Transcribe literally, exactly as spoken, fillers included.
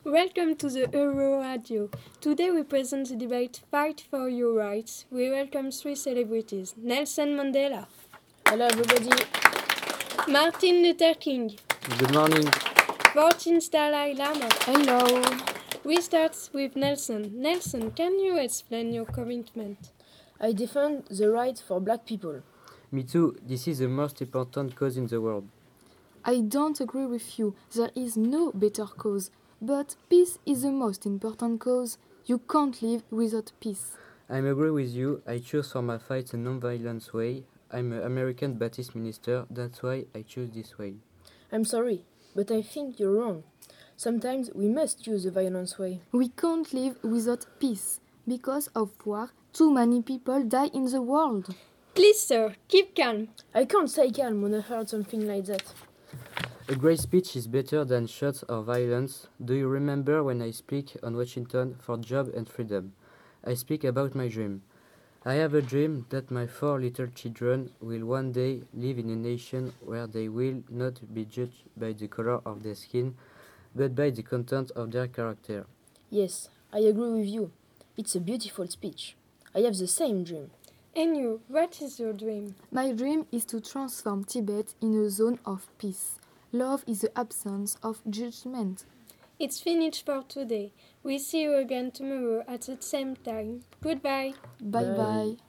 Welcome to the Euro Radio. Today we present the debate Fight for Your Rights. We welcome three celebrities. Nelson Mandela. Hello everybody. Martin Luther King. Good morning. fourteenth Dalai Lama. Hello. We start with Nelson. Nelson, can you explain your commitment? I defend the right for black people. Me too. This is the most important cause in the world. I don't agree with you. There is no better cause. But peace is the most important cause. You can't live without peace. I agree with you. I choose for my fight a non-violent way. I'm an American Baptist minister. That's why I choose this way. I'm sorry, but I think you're wrong. Sometimes we must use the violence way. We can't live without peace. Because of war, too many people die in the world. Please, sir, keep calm. I can't stay calm when I heard something like that. A great speech is better than shots or violence. Do you remember when I speak on Washington for job and freedom? I speak about my dream. I have a dream that my four little children will one day live in a nation where they will not be judged by the color of their skin, but by the content of their character. Yes, I agree with you. It's a beautiful speech. I have the same dream. And you, what is your dream? My dream is to transform Tibet in a zone of peace. Love is the absence of judgment. It's finished for today. We see you again tomorrow at the same time. Goodbye. Bye bye. Bye.